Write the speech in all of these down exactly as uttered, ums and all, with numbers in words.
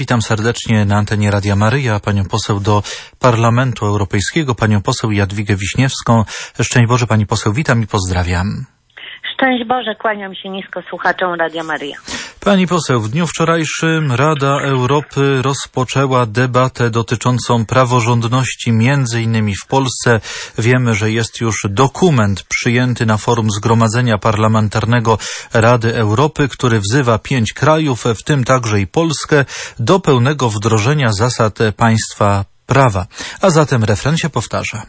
Witam serdecznie na antenie Radia Maryja, panią poseł do Parlamentu Europejskiego, panią poseł Jadwigę Wiśniewską. Szczęść Boże, pani poseł, witam i pozdrawiam. Szczęść Boże, kłaniam się nisko słuchaczom Radia Maryja. Pani poseł, w dniu wczorajszym Rada Europy rozpoczęła debatę dotyczącą praworządności, między innymi w Polsce. Wiemy, że jest już dokument przyjęty na forum Zgromadzenia Parlamentarnego Rady Europy, który wzywa pięć krajów, w tym także i Polskę, do pełnego wdrożenia zasad państwa prawa. A zatem refren się powtarza.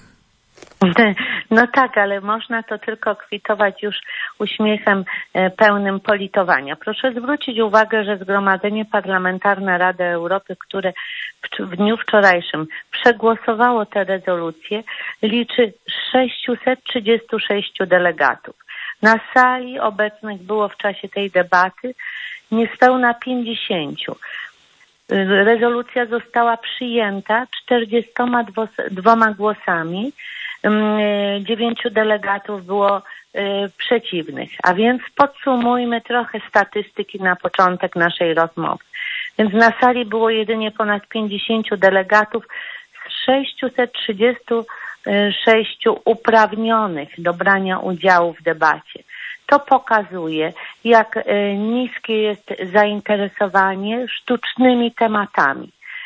No tak, ale można to tylko kwitować już uśmiechem pełnym politowania. Proszę zwrócić uwagę, że Zgromadzenie Parlamentarne Rady Europy, które w dniu wczorajszym przegłosowało tę rezolucję, liczy sześćset trzydzieści sześć delegatów. Na sali obecnych było w czasie tej debaty niespełna pięćdziesięciu. Rezolucja została przyjęta czterdziestoma dwoma głosami. Dziewięciu delegatów było y, przeciwnych. A więc podsumujmy trochę statystyki na początek naszej rozmowy. Więc na sali było jedynie ponad pięćdziesięciu delegatów z sześćset trzydziestu sześciu uprawnionych do brania udziału w debacie. To pokazuje, jak y, niskie jest zainteresowanie sztucznymi tematami.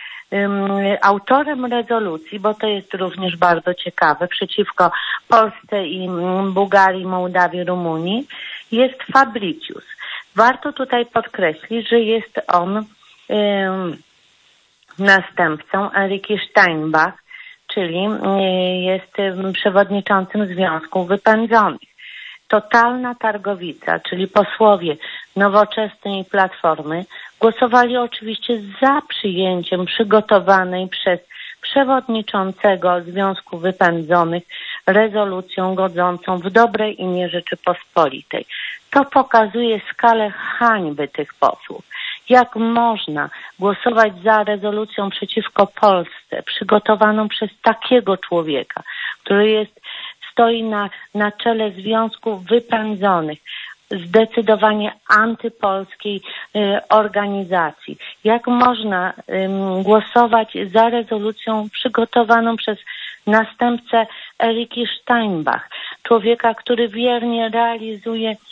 Autorem rezolucji, bo to jest również bardzo ciekawe, przeciwko Polsce i Bułgarii, Mołdawii, Rumunii, jest Fabricius. Warto tutaj podkreślić, że jest on um, następcą Eriki Steinbach, czyli jest przewodniczącym Związków Wypędzonych. Totalna targowica, czyli posłowie Nowoczesnej Platformy, głosowali oczywiście za przyjęciem przygotowanej przez przewodniczącego Związku Wypędzonych rezolucją godzącą w dobre imię Rzeczypospolitej. To pokazuje skalę hańby tych posłów. Jak można głosować za rezolucją przeciwko Polsce, przygotowaną przez takiego człowieka, który jest, stoi na, na czele Związków Wypędzonych, zdecydowanie antypolskiej y, organizacji. Jak można y, głosować za rezolucją przygotowaną przez następcę Eriki Steinbach, człowieka, który wiernie realizuje y,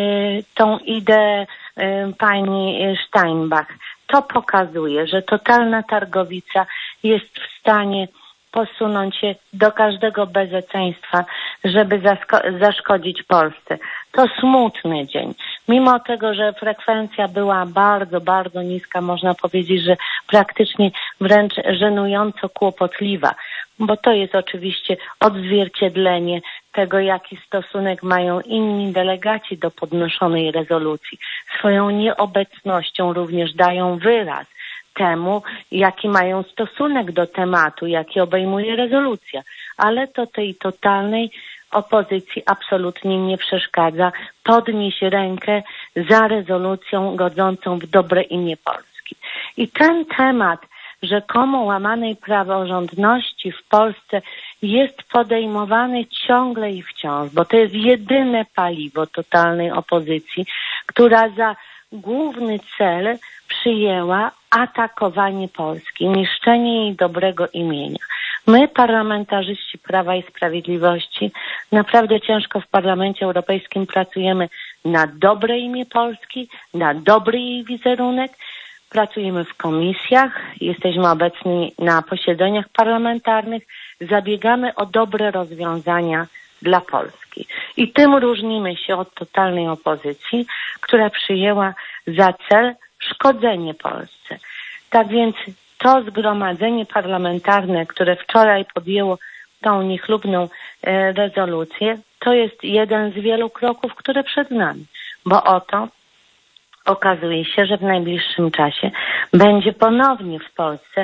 tą ideę y, pani Steinbach. To pokazuje, że totalna targowica jest w stanie posunąć się do każdego bezeceństwa, żeby zaszkodzić Polsce. To smutny dzień. Mimo tego, że frekwencja była bardzo, bardzo niska, można powiedzieć, że praktycznie wręcz żenująco kłopotliwa, bo to jest oczywiście odzwierciedlenie tego, jaki stosunek mają inni delegaci do podnoszonej rezolucji. Swoją nieobecnością również dają wyraz temu, jaki mają stosunek do tematu, jaki obejmuje rezolucja. Ale to tej totalnej opozycji absolutnie nie przeszkadza podnieść rękę za rezolucją godzącą w dobre imię Polski. I ten temat rzekomo łamanej praworządności w Polsce jest podejmowany ciągle i wciąż, bo to jest jedyne paliwo totalnej opozycji, która za główny cel przyjęła atakowanie Polski, niszczenie jej dobrego imienia. My, parlamentarzyści Prawa i Sprawiedliwości, naprawdę ciężko w Parlamencie Europejskim pracujemy na dobre imię Polski, na dobry jej wizerunek. Pracujemy w komisjach, jesteśmy obecni na posiedzeniach parlamentarnych, zabiegamy o dobre rozwiązania dla Polski. I tym różnimy się od totalnej opozycji, która przyjęła za cel szkodzenie Polsce. Tak więc to zgromadzenie parlamentarne, które wczoraj podjęło tą niechlubną e, rezolucję, to jest jeden z wielu kroków, które przed nami. Bo oto okazuje się, że w najbliższym czasie będzie ponownie w Polsce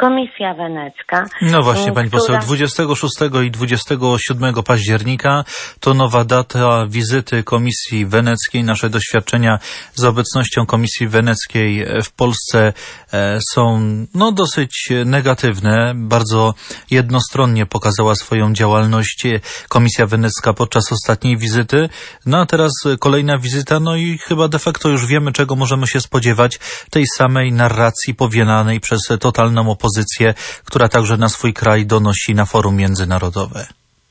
Komisja Wenecka. No właśnie, pani która... poseł, dwudziestego szóstego i dwudziestego siódmego października to nowa data wizyty Komisji Weneckiej. Nasze doświadczenia z obecnością Komisji Weneckiej w Polsce są no dosyć negatywne. Bardzo jednostronnie pokazała swoją działalność Komisja Wenecka podczas ostatniej wizyty. No a teraz kolejna wizyta, no i chyba de facto już wiemy, czego możemy się spodziewać. Tej samej narracji powielanej przez totalną opozycję, która także na swój kraj donosi na forum międzynarodowe.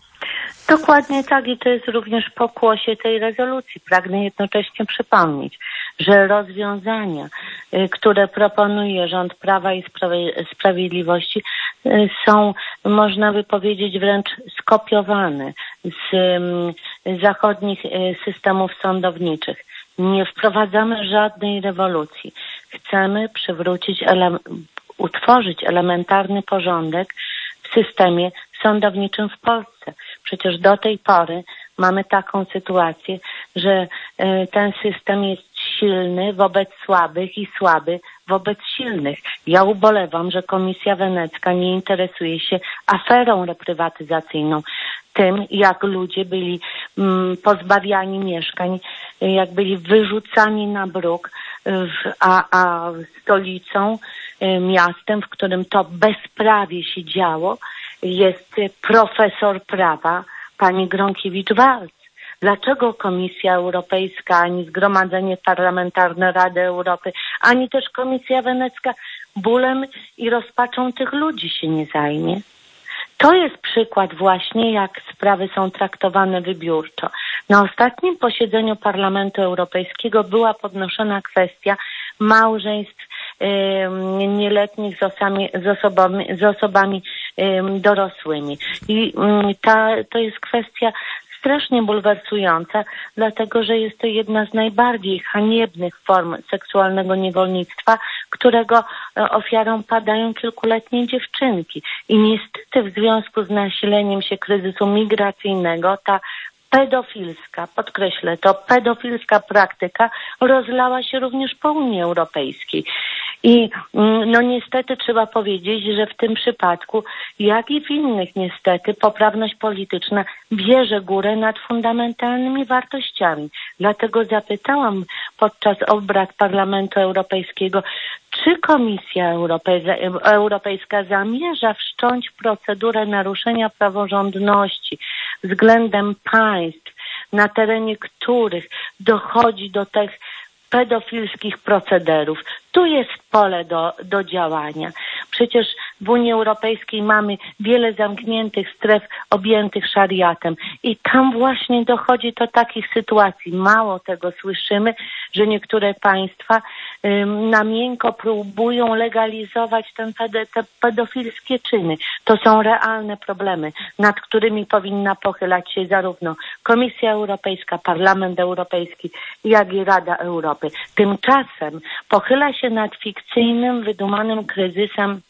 Dokładnie tak i to jest również pokłosie tej rezolucji. Pragnę jednocześnie przypomnieć, że rozwiązania, które proponuje rząd Prawa i Sprawiedliwości, są, można by powiedzieć, wręcz skopiowane z zachodnich systemów sądowniczych. Nie wprowadzamy żadnej rewolucji. Chcemy przywrócić, ele- utworzyć elementarny porządek w systemie sądowniczym w Polsce. Przecież do tej pory mamy taką sytuację, że y, ten system jest silny wobec słabych i słaby wobec silnych. Ja ubolewam, że Komisja Wenecka nie interesuje się aferą reprywatyzacyjną, tym jak ludzie byli mm, pozbawiani mieszkań, jak byli wyrzucani na bruk, w, a, a stolicą, y, miastem, w którym to bezprawie się działo, jest profesor prawa pani Gronkiewicz-Waltz. Dlaczego Komisja Europejska, ani Zgromadzenie Parlamentarne Rady Europy, ani też Komisja Wenecka bólem i rozpaczą tych ludzi się nie zajmie? To jest przykład właśnie, jak sprawy są traktowane wybiórczo. Na ostatnim posiedzeniu Parlamentu Europejskiego była podnoszona kwestia małżeństw y, nieletnich z, osami, z osobami, z osobami y, dorosłymi. I y, ta, to jest kwestia strasznie bulwersująca, dlatego że jest to jedna z najbardziej haniebnych form seksualnego niewolnictwa, którego ofiarą padają kilkuletnie dziewczynki. I niestety w związku z nasileniem się kryzysu migracyjnego ta pedofilska, podkreślę to, pedofilska praktyka rozlała się również po Unii Europejskiej. I no niestety trzeba powiedzieć, że w tym przypadku, jak i w innych niestety, poprawność polityczna bierze górę nad fundamentalnymi wartościami. Dlatego zapytałam podczas obrad Parlamentu Europejskiego, czy Komisja Europejska, Europejska zamierza wszcząć procedurę naruszenia praworządności względem państw, na terenie których dochodzi do tych pedofilskich procederów. Tu jest pole do, do działania. Przecież w Unii Europejskiej mamy wiele zamkniętych stref objętych szariatem i tam właśnie dochodzi do takich sytuacji. Mało tego słyszymy, że niektóre państwa ym, na miękko próbują legalizować ten ped- te pedofilskie czyny. To są realne problemy, nad którymi powinna pochylać się zarówno Komisja Europejska, Parlament Europejski, jak i Rada Europy. Tymczasem pochyla się nad fikcyjnym, wydumanym kryzysem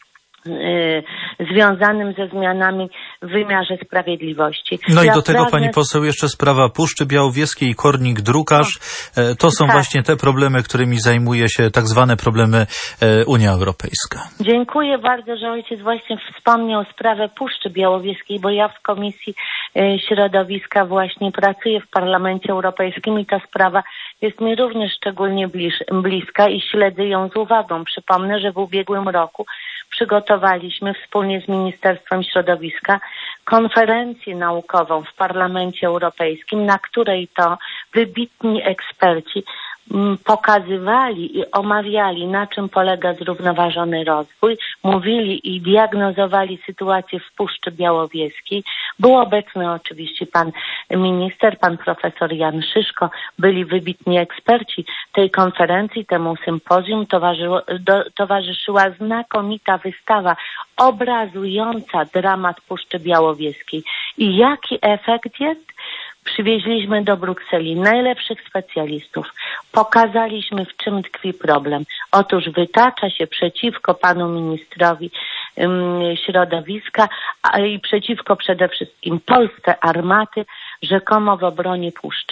Yy, związanym ze zmianami w wymiarze sprawiedliwości. No ja i do tego, pragnę... pani poseł, jeszcze sprawa Puszczy Białowieskiej i Kornik-Drukarz. E, to są tak. właśnie te problemy, którymi zajmuje się tak zwane problemy e, Unia Europejska. Dziękuję bardzo, że ojciec właśnie wspomniał sprawę Puszczy Białowieskiej, bo ja w Komisji e, Środowiska właśnie pracuję w Parlamencie Europejskim i ta sprawa jest mi również szczególnie bliż, bliska i śledzę ją z uwagą. Przypomnę, że w ubiegłym roku przygotowaliśmy wspólnie z Ministerstwem Środowiska konferencję naukową w Parlamencie Europejskim, na której to wybitni eksperci pokazywali i omawiali, na czym polega zrównoważony rozwój, mówili i diagnozowali sytuację w Puszczy Białowieskiej. Był obecny oczywiście pan minister, pan profesor Jan Szyszko, byli wybitni eksperci tej konferencji, temu sympozjum towarzyszyło, do, towarzyszyła znakomita wystawa obrazująca dramat Puszczy Białowieskiej. I jaki efekt jest? Przywieźliśmy do Brukseli najlepszych specjalistów. Pokazaliśmy, w czym tkwi problem. Otóż wytacza się przeciwko panu ministrowi um, środowiska a, i przeciwko przede wszystkim Polsce armaty, rzekomo w obronie Puszczy.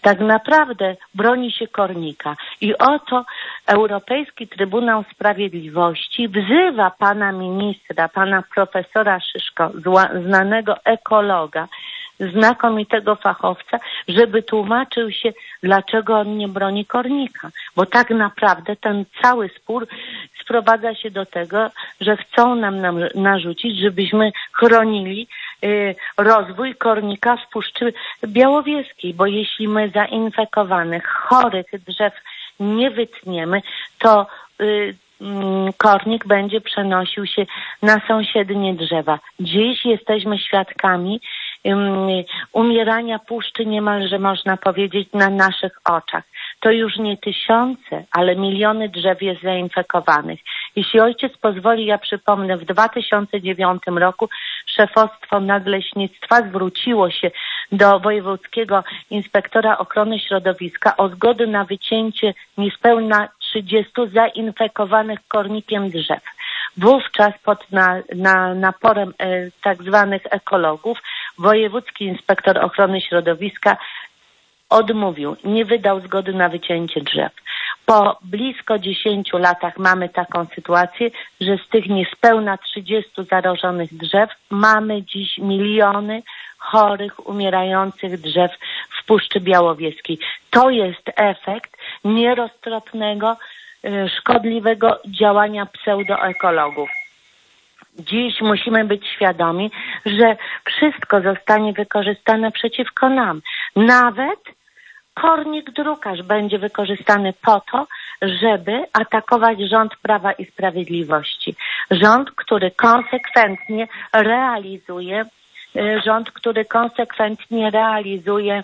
tak naprawdę broni się kornika. I oto Europejski Trybunał Sprawiedliwości wzywa pana ministra, pana profesora Szyszko, znanego ekologa, znakomitego fachowca, żeby tłumaczył się, dlaczego on nie broni kornika. Bo tak naprawdę ten cały spór sprowadza się do tego, że chcą nam, nam narzucić, żebyśmy chronili y, rozwój kornika w Puszczy Białowieskiej, bo jeśli my zainfekowanych, chorych drzew nie wytniemy, to y, kornik będzie przenosił się na sąsiednie drzewa. Dziś jesteśmy świadkami um, umierania puszczy niemalże, można powiedzieć, na naszych oczach. To już nie tysiące, ale miliony drzew jest zainfekowanych. Jeśli ojciec pozwoli, ja przypomnę, w dwa tysiące dziewiątym roku szefostwo nadleśnictwa zwróciło się do wojewódzkiego inspektora ochrony środowiska o zgodę na wycięcie niespełna trzydziestu zainfekowanych kornikiem drzew. Wówczas pod na, na, naporem e, tak zwanych ekologów wojewódzki inspektor ochrony środowiska odmówił, nie wydał zgody na wycięcie drzew. Po blisko dziesięciu latach mamy taką sytuację, że z tych niespełna trzydziestu zagrożonych drzew mamy dziś miliony chorych, umierających drzew w Puszczy Białowieskiej. To jest efekt nieroztropnego, szkodliwego działania pseudoekologów. Dziś musimy być świadomi, że wszystko zostanie wykorzystane przeciwko nam. Nawet kornik drukarz będzie wykorzystany po to, żeby atakować rząd Prawa i Sprawiedliwości. Rząd, który konsekwentnie realizuje rząd, który konsekwentnie realizuje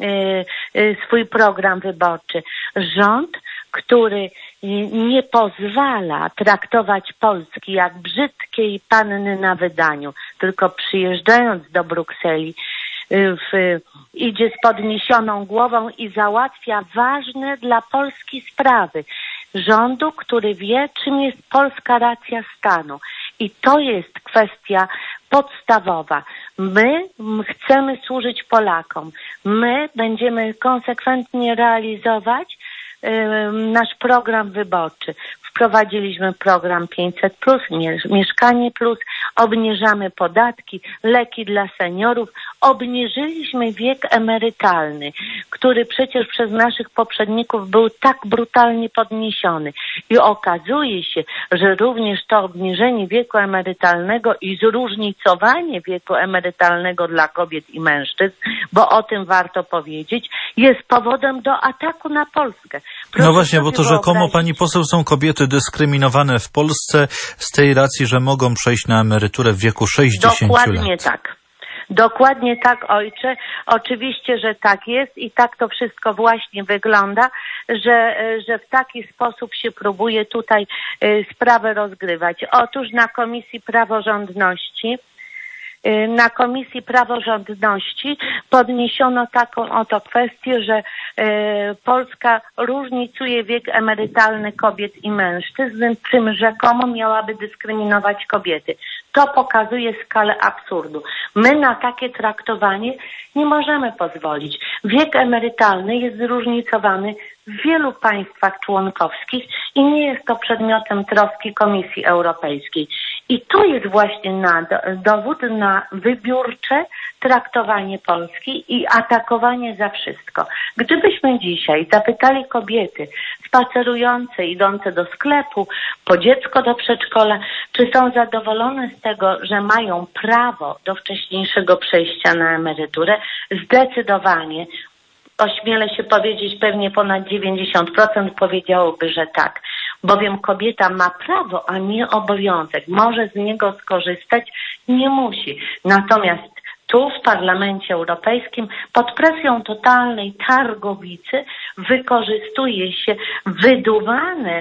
swój program wyborczy. Rząd, który nie pozwala traktować Polski jak brzydkiej panny na wydaniu, tylko przyjeżdżając do Brukseli w, idzie z podniesioną głową i załatwia ważne dla Polski sprawy. Rządu, który wie, czym jest polska racja stanu. I to jest kwestia podstawowa. My chcemy służyć Polakom. My będziemy konsekwentnie realizować nasz program wyborczy. Wprowadziliśmy program pięćset plus, Mieszkanie plus, obniżamy podatki, leki dla seniorów, obniżyliśmy wiek emerytalny, który przecież przez naszych poprzedników był tak brutalnie podniesiony. I okazuje się, że również to obniżenie wieku emerytalnego i zróżnicowanie wieku emerytalnego dla kobiet i mężczyzn, bo o tym warto powiedzieć, jest powodem do ataku na Polskę. Proszę no właśnie, bo to rzekomo, wyobrazić... pani poseł, są kobiety dyskryminowane w Polsce z tej racji, że mogą przejść na emeryturę w wieku sześćdziesięciu lat. Dokładnie tak. Dokładnie tak, ojcze. Oczywiście, że tak jest i tak to wszystko właśnie wygląda, że, że w taki sposób się próbuje tutaj sprawę rozgrywać. Otóż na Komisji Praworządności Na Komisji Praworządności podniesiono taką oto kwestię, że e, Polska różnicuje wiek emerytalny kobiet i mężczyzn, czym rzekomo miałaby dyskryminować kobiety. To pokazuje skalę absurdu. My na takie traktowanie nie możemy pozwolić. Wiek emerytalny jest zróżnicowany w wielu państwach członkowskich i nie jest to przedmiotem troski Komisji Europejskiej. I to jest właśnie na, dowód na wybiórcze traktowanie Polski i atakowanie za wszystko. Gdybyśmy dzisiaj zapytali kobiety spacerujące, idące do sklepu, po dziecko do przedszkola, czy są zadowolone z tego, że mają prawo do wcześniejszego przejścia na emeryturę, zdecydowanie, ośmielę się powiedzieć, pewnie ponad dziewięćdziesiąt procent powiedziałoby, że tak. Bowiem kobieta ma prawo, a nie obowiązek. Może z niego skorzystać, nie musi. Natomiast tu w Parlamencie Europejskim pod presją totalnej targowicy wykorzystuje się wyduwane,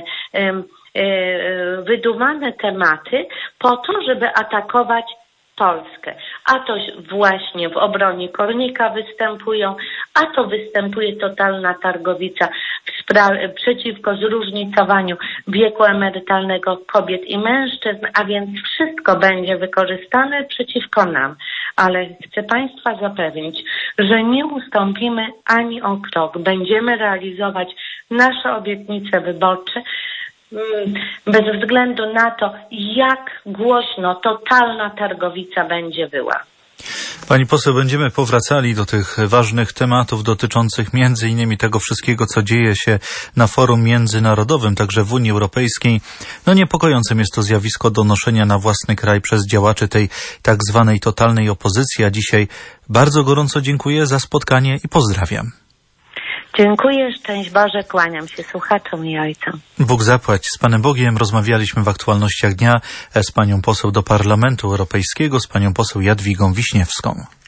wyduwane tematy po to, żeby atakować Polskę. A to właśnie w obronie kornika występują, a to występuje totalna targowica w spra- przeciwko zróżnicowaniu wieku emerytalnego kobiet i mężczyzn, a więc wszystko będzie wykorzystane przeciwko nam. ale chcę Państwa zapewnić, że nie ustąpimy ani o krok. Będziemy realizować nasze obietnice wyborcze bez względu na to, jak głośno totalna targowica będzie wyła. Pani poseł, będziemy powracali do tych ważnych tematów dotyczących między innymi tego wszystkiego, co dzieje się na forum międzynarodowym, także w Unii Europejskiej. No niepokojącym jest to zjawisko donoszenia na własny kraj przez działaczy tej tak zwanej totalnej opozycji, a dzisiaj bardzo gorąco dziękuję za spotkanie i pozdrawiam. Dziękuję, szczęść Boże, kłaniam się słuchaczom i ojcom. Bóg zapłać. Z Panem Bogiem rozmawialiśmy w aktualnościach dnia z panią poseł do Parlamentu Europejskiego, z panią poseł Jadwigą Wiśniewską.